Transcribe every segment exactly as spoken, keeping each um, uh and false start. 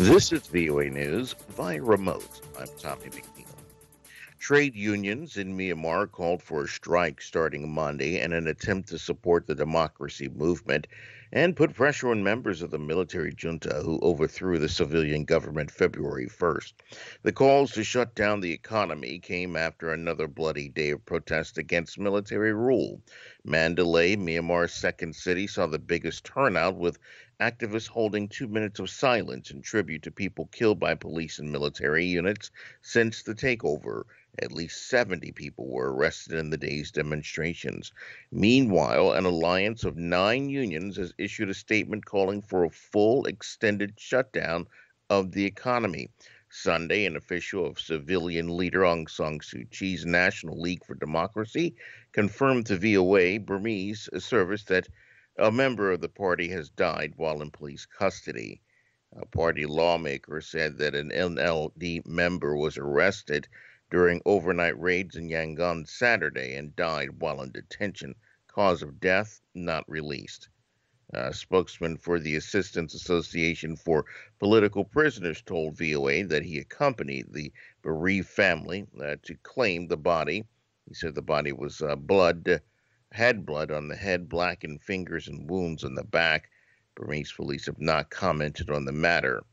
This is V O A News via remote. I'm Tommy McNeil. Trade unions in Myanmar called for a strike starting Monday in an attempt to support the democracy movement and put pressure on members of the military junta who overthrew the civilian government February first. The calls to shut down the economy came after another bloody day of protest against military rule. Mandalay, Myanmar's second city, saw the biggest turnout, with activists holding two minutes of silence in tribute to people killed by police and military units since the takeover. At least seventy people were arrested in the day's demonstrations. Meanwhile, an alliance of nine unions has issued a statement calling for a full extended shutdown of the economy. Sunday, an official of civilian leader Aung San Suu Kyi's National League for Democracy confirmed to V O A Burmese service that a member of the party has died while in police custody. A party lawmaker said that an N L D member was arrested during overnight raids in Yangon Saturday and died while in detention. Cause of death not released. A spokesman for the Assistance Association for Political Prisoners told V O A that he accompanied the bereaved family uh, to claim the body. He said the body was uh, blood, had blood on the head, blackened fingers, and wounds on the back. Burmese police have not commented on the matter.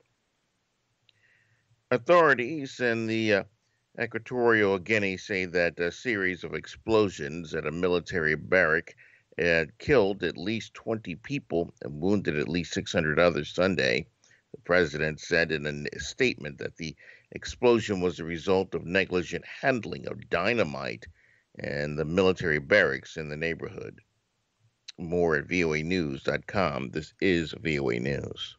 Authorities in the uh, Equatorial Guinea say that a series of explosions at a military barrack had killed at least twenty people and wounded at least six hundred others Sunday. The president said in a statement that the explosion was a result of negligent handling of dynamite and the military barracks in the neighborhood. More at V O A news dot com. This is V O A News.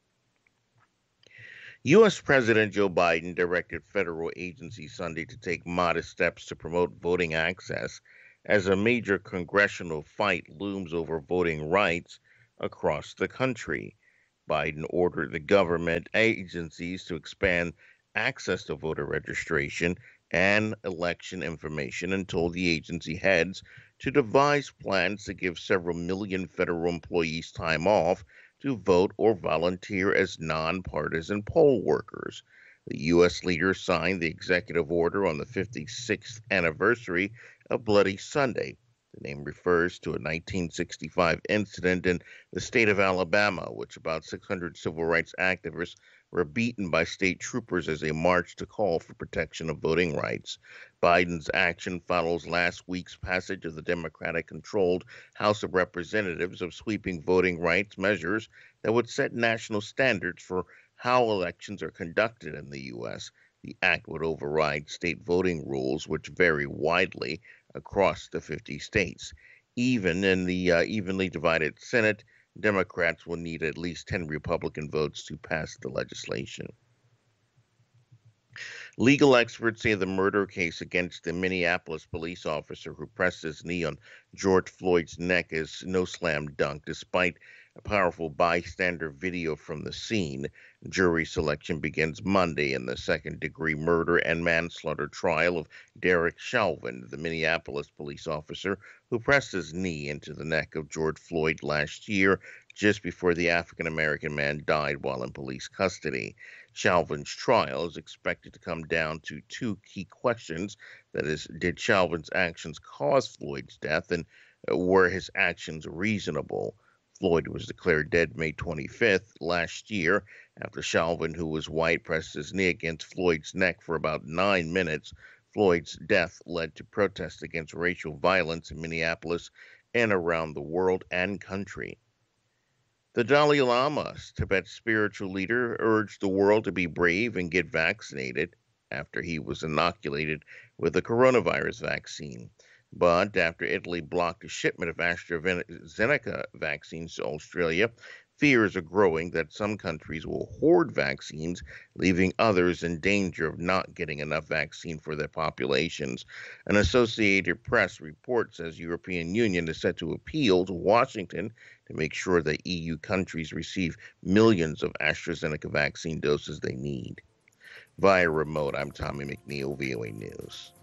U S. President Joe Biden directed federal agencies Sunday to take modest steps to promote voting access as a major congressional fight looms over voting rights across the country. Biden ordered the government agencies to expand access to voter registration and election information and told the agency heads to devise plans to give several million federal employees time off to vote or volunteer as nonpartisan poll workers. The U S leader signed the executive order on the fifty-sixth anniversary of Bloody Sunday. The name refers to a nineteen sixty-five incident in the state of Alabama, which about six hundred civil rights activists were beaten by state troopers as they marched to call for protection of voting rights. Biden's action follows last week's passage of the Democratic-controlled House of Representatives of sweeping voting rights measures that would set national standards for how elections are conducted in the U S. The act would override state voting rules, which vary widely across the fifty states. Even in the uh, evenly divided Senate, Democrats will need at least ten Republican votes to pass the legislation. Legal experts say the murder case against the Minneapolis police officer who pressed his knee on George Floyd's neck is no slam dunk, despite a powerful bystander video from the scene. Jury selection begins Monday in the second-degree murder and manslaughter trial of Derek Chauvin, the Minneapolis police officer who pressed his knee into the neck of George Floyd last year, just before the African-American man died while in police custody. Chauvin's trial is expected to come down to two key questions. That is, did Chauvin's actions cause Floyd's death, and uh, were his actions reasonable? Floyd was declared dead May twenty-fifth last year after Chauvin, who was white, pressed his knee against Floyd's neck for about nine minutes. Floyd's death led to protests against racial violence in Minneapolis and around the world and country. The Dalai Lama, Tibet's spiritual leader, urged the world to be brave and get vaccinated after he was inoculated with the coronavirus vaccine. But after Italy blocked a shipment of AstraZeneca vaccines to Australia, fears are growing that some countries will hoard vaccines, leaving others in danger of not getting enough vaccine for their populations. An Associated Press report says European Union is set to appeal to Washington to make sure that E U countries receive millions of AstraZeneca vaccine doses they need. Via remote, I'm Tommy McNeil, V O A News.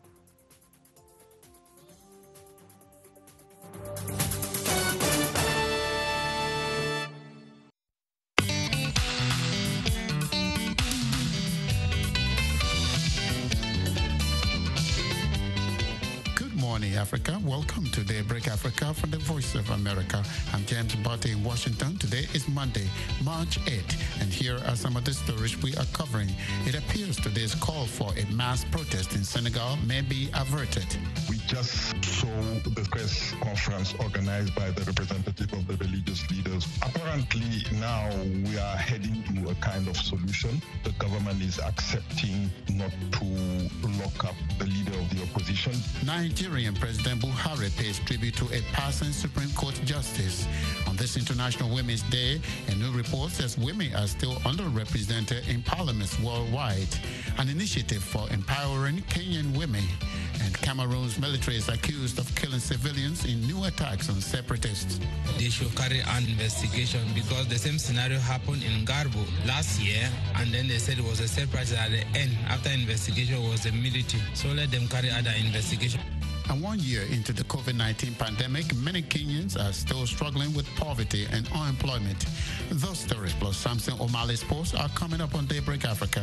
Africa. Welcome to Daybreak Africa from the Voice of America. I'm James Botte in Washington. Today is Monday, March eighth, and here are some of the stories we are covering. It appears today's call for a mass protest in Senegal may be averted. We just saw the press conference organized by the representative of the religious leaders. Apparently now we are heading to a kind of solution. The government is accepting not to lock up the leader of the opposition. Nigerian President Buhari pays tribute to a passing Supreme Court justice. On this International Women's Day, a new report says women are still underrepresented in parliaments worldwide. An initiative for empowering Kenyan women. And Cameroon's military is accused of killing civilians in new attacks on separatists. They should carry an investigation because the same scenario happened in Garbo last year, and then they said it was a separatist at the end. After investigation was the military. So let them carry out the investigation. And one year into the COVID nineteen pandemic, many Kenyans are still struggling with poverty and unemployment. Those stories plus Samson O'Malley's posts are coming up on Daybreak Africa.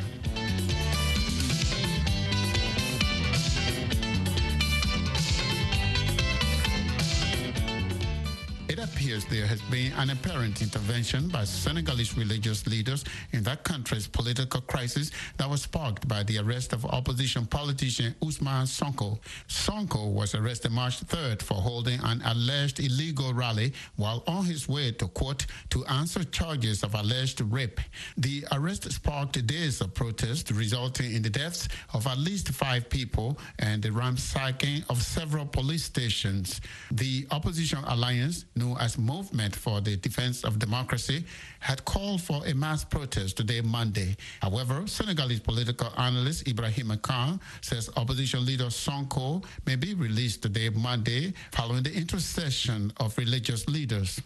It appears there has been an apparent intervention by Senegalese religious leaders in that country's political crisis that was sparked by the arrest of opposition politician Ousmane Sonko. Sonko was arrested March third for holding an alleged illegal rally while on his way to court to answer charges of alleged rape. The arrest sparked days of protest, resulting in the deaths of at least five people and the ransacking of several police stations. The opposition alliance, known as Movement for the Defense of Democracy, had called for a mass protest today, Monday. However, Senegalese political analyst Ibrahima Khan says opposition leader Sonko may be released today, Monday, following the intercession of religious leaders.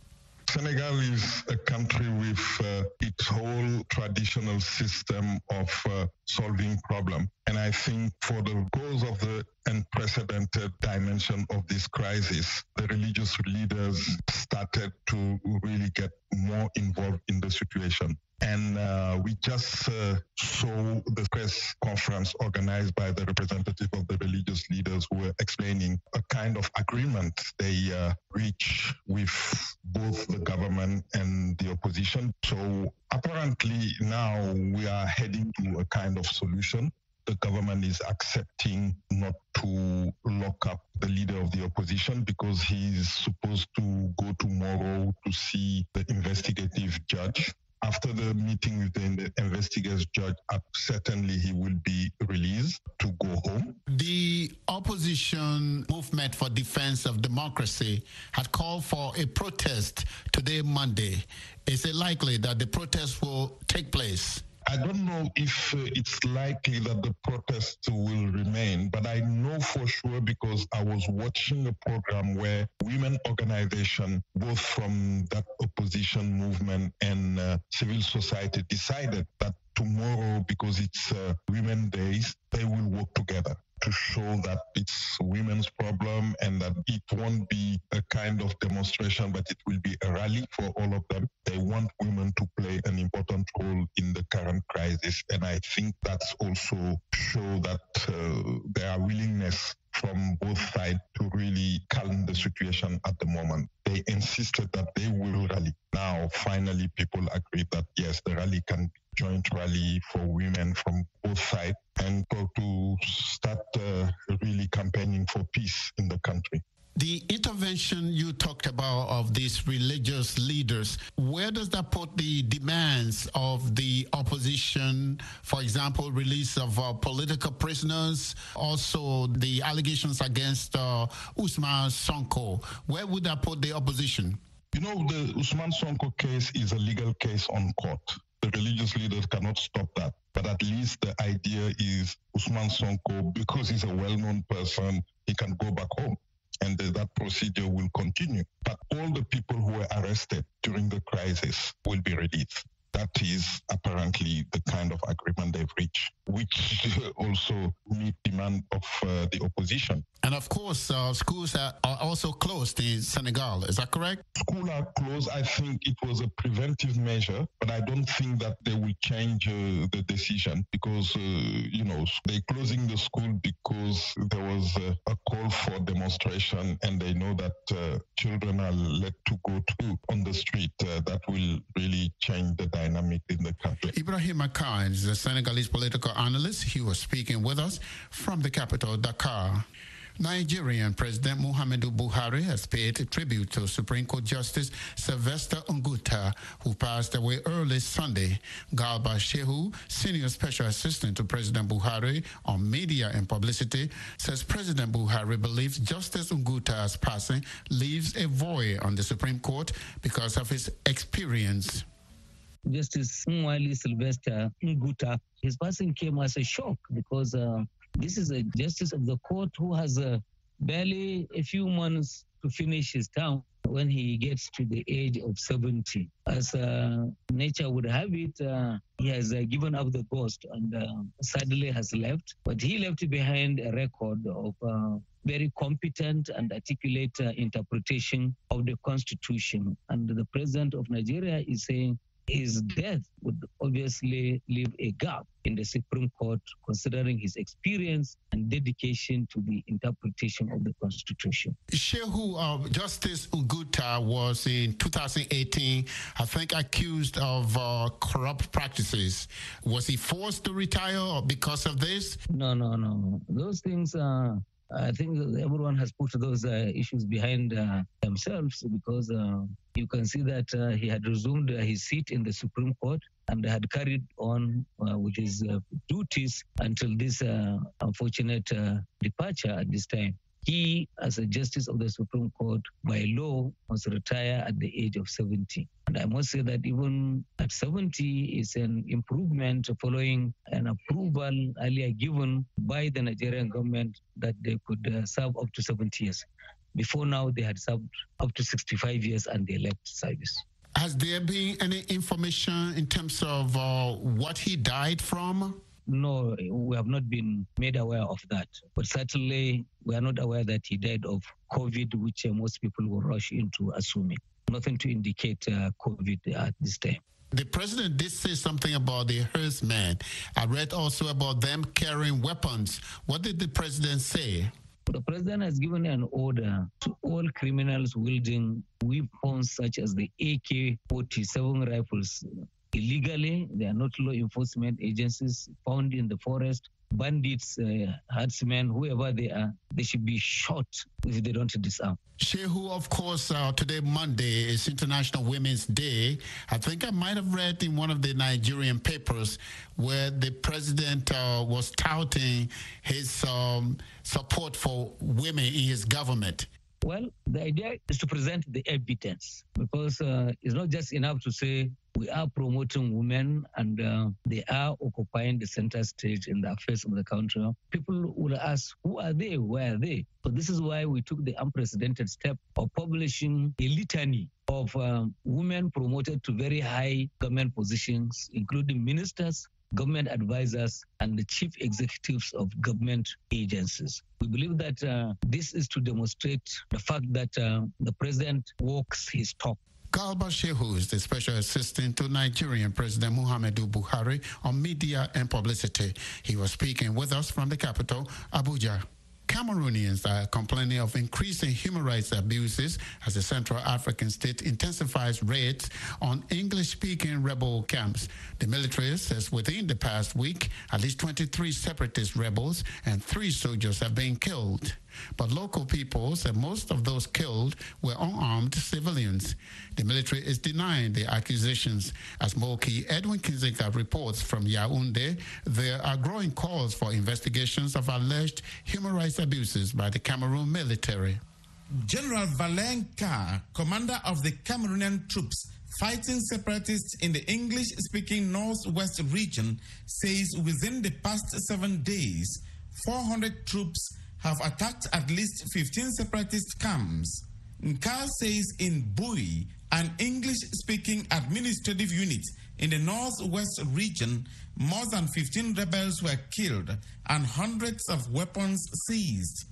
Senegal is a country with uh, its whole traditional system of uh, solving problem. And I think for the cause of the unprecedented dimension of this crisis, the religious leaders started to really get more involved in the situation. And uh, we just uh, saw the press conference organized by the representative of the religious leaders who were explaining a kind of agreement they uh, reach with both the government and the opposition. So apparently now we are heading to a kind of solution. The government is accepting not to lock up the leader of the opposition because he's supposed to go tomorrow to see the investigative judge. After the meeting with the investigative judge, certainly he will be released to go home. The opposition Movement for Defense of Democracy had called for a protest today, Monday. Is it likely that the protest will take place? I don't know if uh, it's likely that the protests will remain, but I know for sure because I was watching a program where women organizations, both from that opposition movement and uh, civil society, decided that tomorrow, because it's uh, Women's Days, they will work together to show that it's women's problem and that it won't be a kind of demonstration, but it will be a rally for all of them. They want women to play an important role in the current crisis. And I think that's also show that uh, there are willingness from both sides to really calm the situation at the moment. They insisted that they will rally. Now, finally, people agree that, yes, the rally can be joint rally for women from both sides and go to start uh, really campaigning for peace in the country. The intervention you talked about of these religious leaders, where does that put the demands of the opposition, for example, release of uh, political prisoners, also the allegations against uh, Ousmane Sonko? Where would that put the opposition? You know, the Ousmane Sonko case is a legal case on court. The religious leaders cannot stop that. But at least the idea is Ousmane Sonko, because he's a well-known person, he can go back home. And that procedure will continue. But all the people who were arrested during the crisis will be released. That is apparently the kind of agreement they've reached. which also meet demand of uh, the opposition. And of course, uh, schools are, are also closed in Senegal. Is that correct? Schools are closed. I think it was a preventive measure, but I don't think that they will change uh, the decision because, uh, you know, they're closing the school because there was uh, a call for demonstration and they know that uh, children are let to go to on the street. Uh, that will really change the dynamic in the country. Ibrahim Akan is a Senegalese political analyst. He was speaking with us from the capital, Dakar. Nigerian President Muhammadu Buhari has paid tribute to Supreme Court Justice Sylvester Unguta, who passed away early Sunday. Garba Shehu, Senior Special Assistant to President Buhari on Media and Publicity, says President Buhari believes Justice Unguta's passing leaves a void on the Supreme Court because of his experience. Justice Mwali Sylvester Unguta, his passing came as a shock because uh, this is a justice of the court who has uh, barely a few months to finish his term when he gets to the age of seventy. As uh, nature would have it, uh, he has uh, given up the ghost and uh, sadly has left. But he left behind a record of uh, very competent and articulate uh, interpretation of the Constitution. And the President of Nigeria is saying his death would obviously leave a gap in the Supreme Court, considering his experience and dedication to the interpretation of the Constitution. Shehu, uh, Justice Unguta was in two thousand eighteen, I think, accused of uh, corrupt practices. Was he forced to retire because of this? No, no, no. Those things are... I think everyone has put those uh, issues behind uh, themselves because uh, you can see that uh, he had resumed uh, his seat in the Supreme Court and had carried on uh, with his uh, duties until this uh, unfortunate uh, departure at this time. He, as a justice of the Supreme Court, by law, must retire at the age of seventy. And I must say that even at seventy is an improvement following an approval earlier given by the Nigerian government that they could uh, serve up to seventy years. Before now, they had served up to sixty-five years and they left service. Has there been any information in terms of uh, what he died from? No, we have not been made aware of that. But certainly, we are not aware that he died of COVID, which uh, most people will rush into assuming. Nothing to indicate uh, COVID at this time. The president did say something about the herdsmen. I read also about them carrying weapons. What did the president say? The president has given an order to all criminals wielding weapons such as the A K forty-seven rifles. Illegally, they are not law enforcement agencies found in the forest. Bandits, uh, herdsmen, whoever they are, they should be shot if they don't disarm. Shehu, of course, uh, today, Monday, is International Women's Day. I think I might have read in one of the Nigerian papers where the president uh, was touting his um, support for women in his government. Well, the idea is to present the evidence because uh, it's not just enough to say we are promoting women and uh, they are occupying the center stage in the affairs of the country. People will ask, who are they? Where are they? So this is why we took the unprecedented step of publishing a litany of um, women promoted to very high government positions, including ministers, government advisors, and the chief executives of government agencies. We believe that uh, this is to demonstrate the fact that uh, the president walks his talk. Garba Shehu is the special assistant to Nigerian President Muhammadu Buhari on media and publicity. He was speaking with us from the capital, Abuja. Cameroonians are complaining of increasing human rights abuses as the Central African state intensifies raids on English-speaking rebel camps. The military says within the past week, at least twenty-three separatist rebels and three soldiers have been killed. But local people said most of those killed were unarmed civilians. The military is denying the accusations. As Moki Edwin Kinziga reports from Yaoundé, there are growing calls for investigations of alleged human rights abuses by the Cameroon military. General Valen Carr, commander of the Cameroonian troops fighting separatists in the English-speaking Northwest region, says within the past seven days, four hundred troops have attacked at least fifteen separatist camps. Carr says in Bui an English-speaking administrative unit in the Northwest region, more than fifteen rebels were killed and hundreds of weapons seized.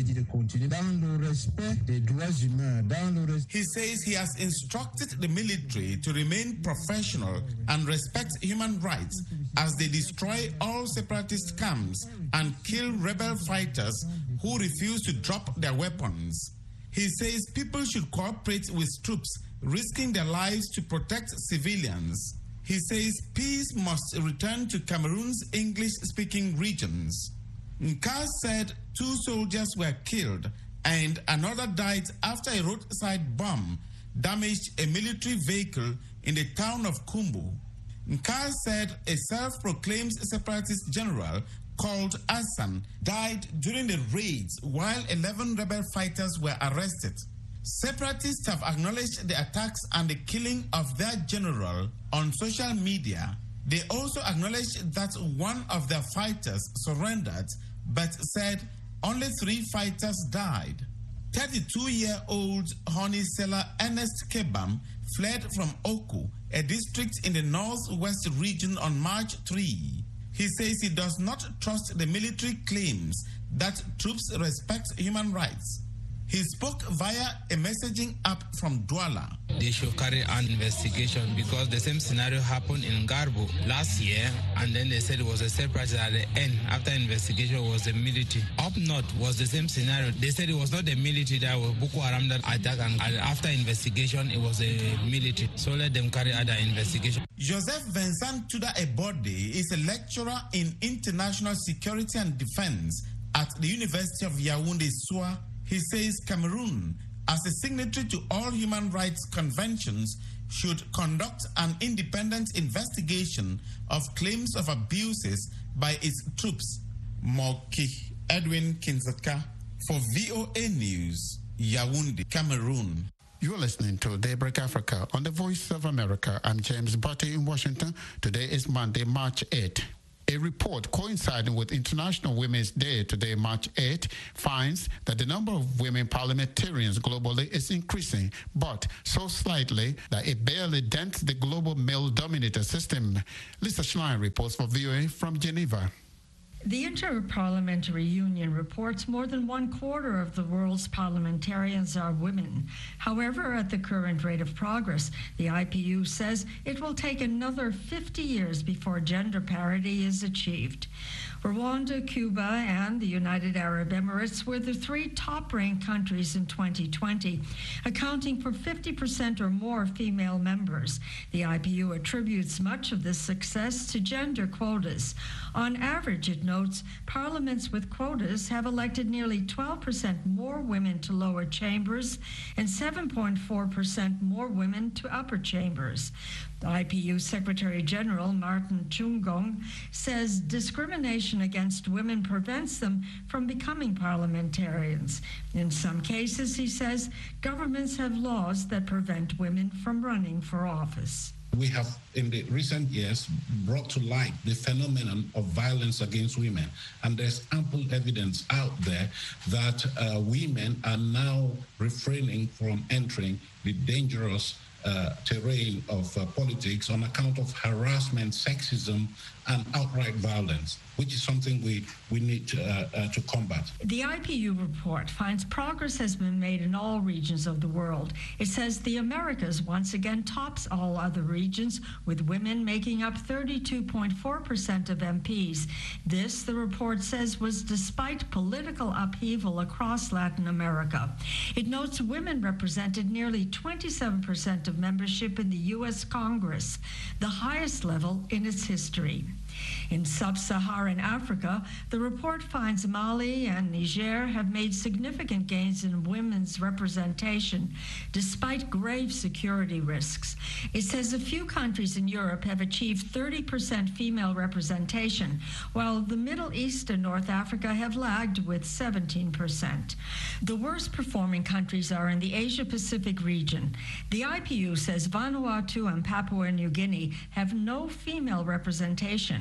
He says he has instructed the military to remain professional and respect human rights as they destroy all separatist camps and kill rebel fighters who refuse to drop their weapons. He says people should cooperate with troops, risking their lives to protect civilians. He says peace must return to Cameroon's English-speaking regions. Nkaz said two soldiers were killed and another died after a roadside bomb damaged a military vehicle in the town of Kumbu. Nkaz said a self-proclaimed separatist general called Hassan died during the raids while eleven rebel fighters were arrested. Separatists have acknowledged the attacks and the killing of their general on social media. They also acknowledged that one of their fighters surrendered, but said only three fighters died. thirty-two-year-old honey seller Ernest Kebam fled from Oku, a district in the Northwest region, on March third. He says he does not trust the military claims that troops respect human rights. He spoke via a messaging app from Douala. They should carry an investigation because the same scenario happened in Garbo last year, and then they said it was a separatist at the end. After investigation was the military. Up north was the same scenario. They said it was not the military that was Boko Haram that attacked, and after investigation it was the military. So let them carry out the investigation. Joseph Vincent Tuda Ebode is a lecturer in international security and defense at the University of Yaoundé-Soua. He says Cameroon, as a signatory to all human rights conventions, should conduct an independent investigation of claims of abuses by its troops. Moki Edwin Kinzaka for V O A News, Yaoundé, Cameroon. You're listening to Daybreak Africa on the Voice of America. I'm James Butte in Washington. Today is Monday, March eighth. A report coinciding with International Women's Day today, March eighth, finds that the number of women parliamentarians globally is increasing, but so slightly that it barely dents the global male-dominated system. Lisa Schlein reports for V O A from Geneva. The Inter-Parliamentary Union reports more than one quarter of the world's parliamentarians are women. However, at the current rate of progress, the I P U says it will take another fifty years before gender parity is achieved. Rwanda, Cuba, and the United Arab Emirates were the three top-ranked countries in twenty twenty, accounting for fifty percent or more female members. The I P U attributes much of this success to gender quotas. On average, it notes, parliaments with quotas have elected nearly twelve percent more women to lower chambers and seven point four percent more women to upper chambers. The I P U Secretary General Martin Chungong says discrimination against women prevents them from becoming parliamentarians. In some cases, he says, governments have laws that prevent women from running for office. We have, in the recent years, brought to light the phenomenon of violence against women. And there's ample evidence out there that uh, women are now refraining from entering the dangerous Uh, terrain of uh, politics on account of harassment, sexism, and outright violence, which is something we, we need to, uh, uh, to combat. The I P U report finds progress has been made in all regions of the world. It says the Americas once again tops all other regions, with women making up thirty-two point four percent of M Ps. This, the report says, was despite political upheaval across Latin America. It notes women represented nearly twenty-seven percent of membership in the U S Congress, the highest level in its history. In sub-Saharan Africa, the report finds Mali and Niger have made significant gains in women's representation, despite grave security risks. It says a few countries in Europe have achieved thirty percent female representation, while the Middle East and North Africa have lagged with seventeen percent. The worst performing countries are in the Asia-Pacific region. The I P U says Vanuatu and Papua New Guinea have no female representation,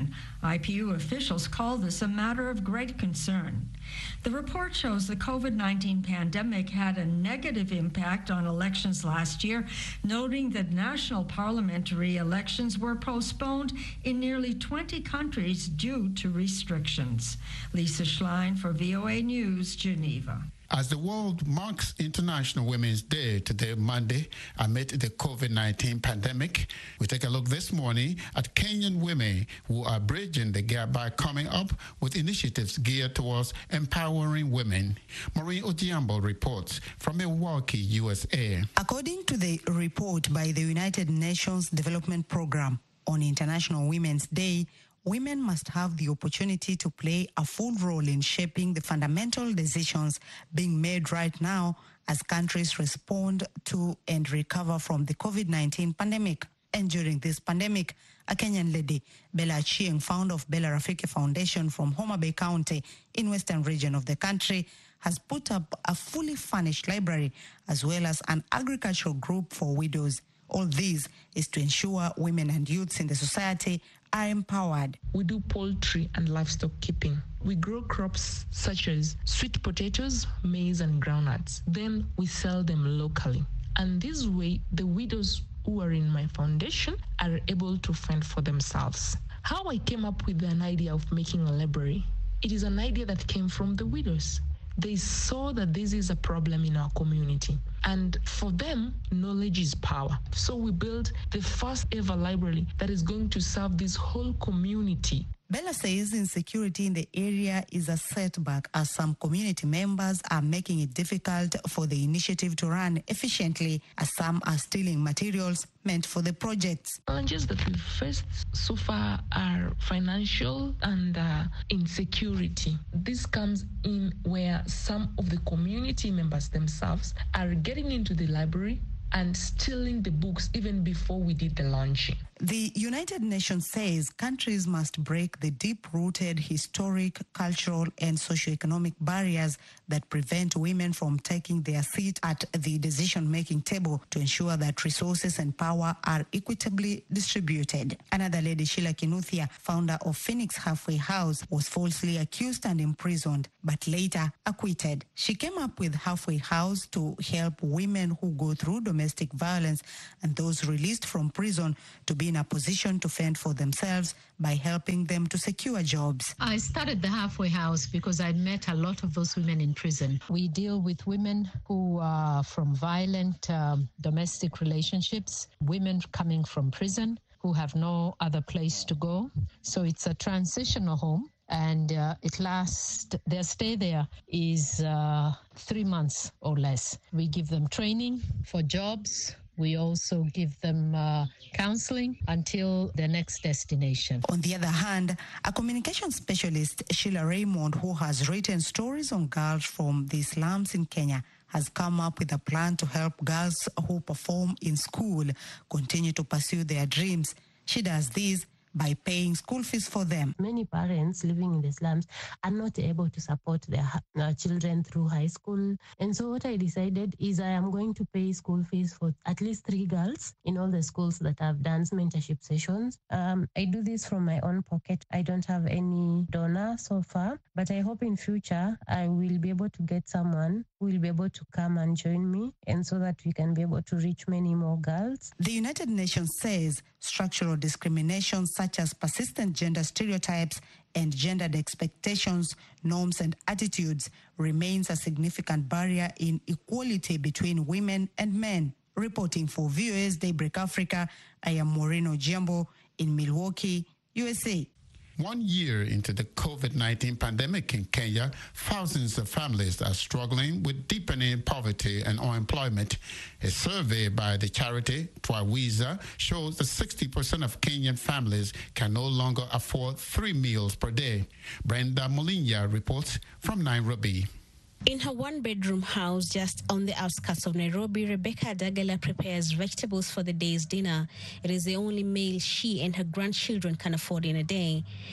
Union. I P U officials call this a matter of great concern. The report shows the COVID nineteen pandemic had a negative impact on elections last year, noting that national parliamentary elections were postponed in nearly twenty countries due to restrictions. Lisa Schlein for V O A News, Geneva. As the world marks International Women's Day today, Monday, amid the COVID nineteen pandemic, we take a look this morning at Kenyan women who are bridging the gap by coming up with initiatives geared towards empowering women. Maureen Ojiambo reports from Milwaukee, U S A. According to the report by the United Nations Development Programme on International Women's Day, women must have the opportunity to play a full role in shaping the fundamental decisions being made right now as countries respond to and recover from the COVID nineteen pandemic. And during this pandemic, a Kenyan lady, Bella Achieng, founder of Bella Rafiki Foundation from Homa Bay County in western region of the country, has put up a fully furnished library as well as an agricultural group for widows. All this is to ensure women and youths in the society are empowered. We do poultry and livestock keeping. We grow crops such as sweet potatoes, maize, and groundnuts. Then we sell them locally. And this way, the widows who are in my foundation are able to fend for themselves. How I came up with an idea of making a library, it is an idea that came from the widows. They saw that this is a problem in our community. And for them, knowledge is power. So we built the first ever library that is going to serve this whole community. Bella says insecurity in the area is a setback as some community members are making it difficult for the initiative to run efficiently as some are stealing materials meant for the projects. Challenges that we've faced so far are financial and uh, insecurity. This comes in where some of the community members themselves are getting into the library and stealing the books even before we did the launching. The United Nations says countries must break the deep-rooted historic, cultural, and socioeconomic barriers that prevent women from taking their seat at the decision-making table to ensure that resources and power are equitably distributed. Another lady, Sheila Kinuthia, founder of Phoenix Halfway House, was falsely accused and imprisoned, but later acquitted. She came up with Halfway House to help women who go through domestic violence and those released from prison to be in a position to fend for themselves by helping them to secure jobs. I started the Halfway House because I'd met a lot of those women in prison. We deal with women who are from violent um, domestic relationships, women coming from prison who have no other place to go. So it's a transitional home. And uh, it lasts, their stay there is uh, three months or less. We give them training for jobs. We also give them uh, counseling until their next destination. On the other hand, a communication specialist, Sheila Raymond, who has written stories on girls from the slums in Kenya, has come up with a plan to help girls who perform in school continue to pursue their dreams. She does this by paying school fees for them. Many parents living in the slums are not able to support their uh, children through high school. And so what I decided is I am going to pay school fees for at least three girls in all the schools that have dance mentorship sessions. Um, I do this from my own pocket. I don't have any donor so far, but I hope in future I will be able to get someone who will be able to come and join me, and so that we can be able to reach many more girls. The United Nations says structural discrimination such as persistent gender stereotypes and gendered expectations, norms, and attitudes remains a significant barrier in equality between women and men. Reporting for V O A's Daybreak Africa, I am Maureen Ojiambo in Milwaukee, U S A. One year into the COVID nineteen pandemic in Kenya, thousands of families are struggling with deepening poverty and unemployment. A survey by the charity Twawiza shows that sixty percent of Kenyan families can no longer afford three meals per day. Brenda Molinya reports from Nairobi. In her one-bedroom house just on the outskirts of Nairobi, Rebecca Dagala prepares vegetables for the day's dinner. It is the only meal she and her grandchildren can afford in a day.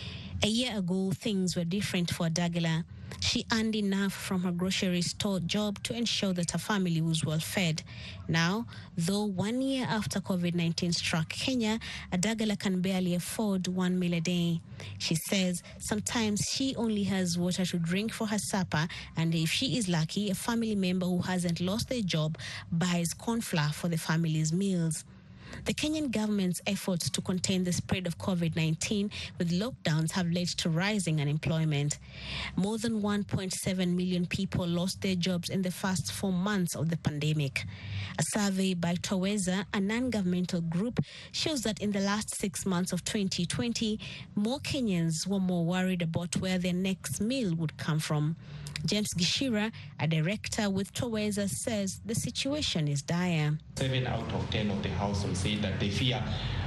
A year ago, things were different for Dagala. She earned enough from her grocery store job to ensure that her family was well fed. Now, though one year after COVID nineteen struck Kenya, Adagala can barely afford one meal a day. She says sometimes she only has water to drink for her supper, and if she is lucky, a family member who hasn't lost their job buys corn flour for the family's meals. The Kenyan government's efforts to contain the spread of COVID nineteen with lockdowns have led to rising unemployment. More than one point seven million people lost their jobs in the first four months of the pandemic. A survey by Twaweza, a non-governmental group, shows that in the last six months of twenty twenty, more Kenyans were more worried about where their next meal would come from. James Gishira, a director with Twaweza, says the situation is dire. Seven out of ten of the households say that they fear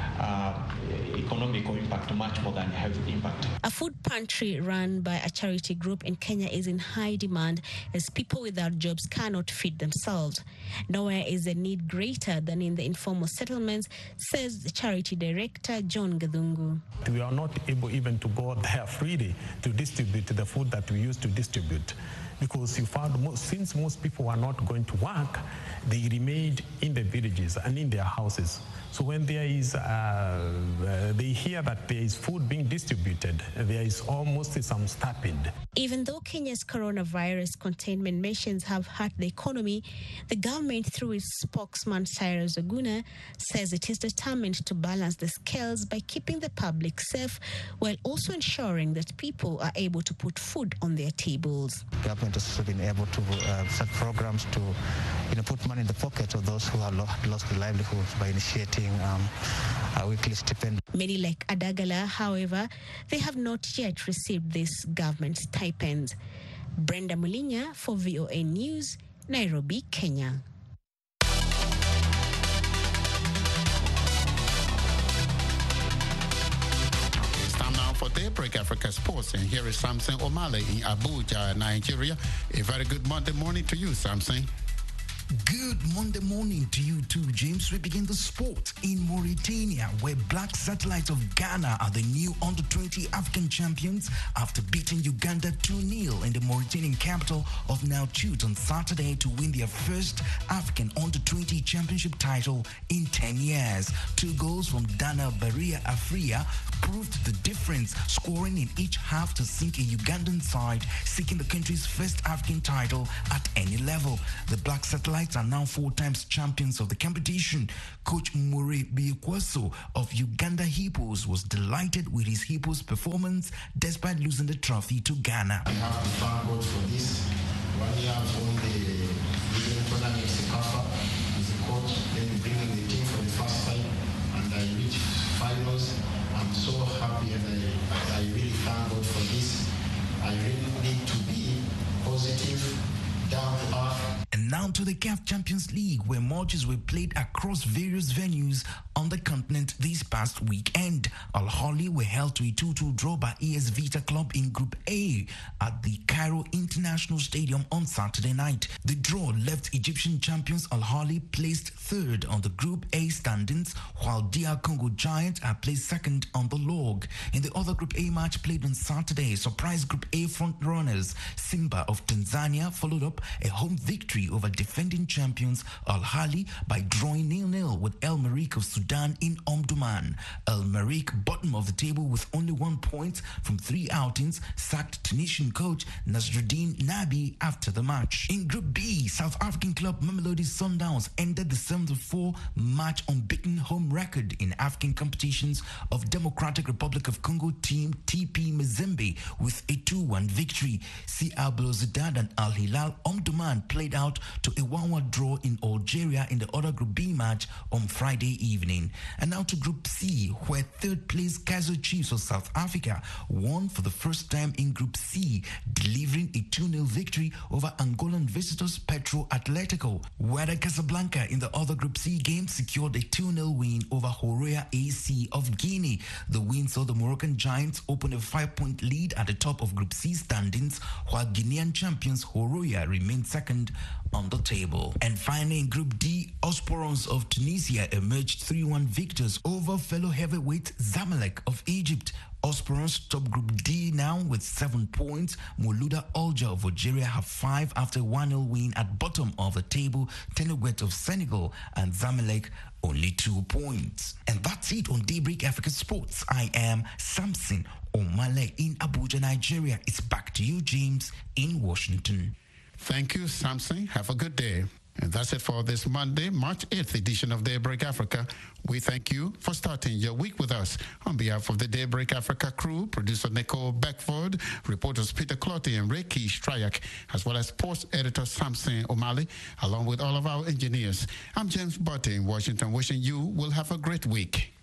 uh, economic impact much more than health impact. A food pantry run by a charity group in Kenya is in high demand as people without jobs cannot feed themselves. Nowhere is the need greater than in the informal settlements, says the charity director, John Gadungu. We are not able even to go there freely to distribute the food that we used to distribute, because you found most, since most people are not going to work, they remained in the villages and in their houses. So when there is, uh, uh, they hear that there is food being distributed, there is almost some stopping. Even though Kenya's coronavirus containment measures have hurt the economy, the government, through its spokesman Cyrus Oguna, says it is determined to balance the scales by keeping the public safe while also ensuring that people are able to put food on their tables. The government has been able to uh, set programs to, you know, put money in the pockets of those who have lost their livelihoods by initiating um, a weekly stipend. Many like Adagala, however, they have not yet received this government stipend. Brenda Mulinya for V O A News, Nairobi, Kenya. For Daybreak Africa Sports, and here is Samson Omale in Abuja, Nigeria. A very good Monday morning to you, Samson. Good Monday morning to you too, James. We begin the sport in Mauritania, where Black Satellites of Ghana are the new under twenty African champions after beating Uganda two nil in the Mauritanian capital of Nouakchott on Saturday to win their first African under twenty championship title in ten years. Two goals from Dana Baria Afria proved the difference, scoring in each half to sink a Ugandan side seeking the country's first African title at any level. The Black Satellites are now four times champions of the competition. Coach Mure Biekwaso of Uganda Hippos was delighted with his Hippos' performance despite losing the trophy to Ghana. I have to thank God for this. One year I've won the European tournament in Sekafa as a coach, then bringing the team for the first time, and I reached finals. I'm so happy, and I, I really thank God for this. I really need to be positive, down to earth. And now to the C A F Champions League, where matches were played across various venues on the continent this past weekend. Al Ahly were held to a two two draw by A S Vita Club in Group A at the Cairo International Stadium on Saturday night. The draw left Egyptian champions Al Ahly placed third on the Group A standings, while D R Congo Giants are placed second on the log. In the other Group A match played on Saturday, surprise Group A front-runners Simba of Tanzania followed up a home victory over defending champions Al Ahly by drawing nil nil with El Merreikh of Sudan in Omdurman. El Merreikh, bottom of the table with only one point from three outings, sacked Tunisian coach Nasruddin Nabi after the match. In Group B, South African club Mamelodi Sundowns ended the seventy-four match unbeaten home record in African competitions of Democratic Republic of Congo team T P Mazembe with a two one victory. C R Belouizdad and Al Hilal Omdurman played out to a one one draw in Algeria in the other Group B match on Friday evening. And now to Group C, where third place Kaizer Chiefs of South Africa won for the first time in Group C, delivering a two nil victory over Angolan visitors Petro Atletico. Wydad Casablanca in the other Group C game secured a two nil win over Horoya A C of Guinea. The win saw the Moroccan Giants open a five-point lead at the top of Group C standings, while Guinean champions Horoya remained second on the table. And finally, in Group D, Osporons of Tunisia emerged three one victors over well fellow heavyweight Zamalek of Egypt. Osporans top Group D now with seven points. Moluda Alger of Algeria have five after a one nil win at bottom of the table. Tenuguet of Senegal and Zamalek only two points. And that's it on Daybreak Africa Sports. I am Samson Omale in Abuja, Nigeria. It's back to you, James, in Washington. Thank you, Samson. Have a good day. And that's it for this Monday, March eighth edition of Daybreak Africa. We thank you for starting your week with us. On behalf of the Daybreak Africa crew, producer Nicole Beckford, reporters Peter Clotty and Reiki Strayak, as well as sports editor Samson Omali, along with all of our engineers. I'm James Butte in Washington, wishing you will have a great week.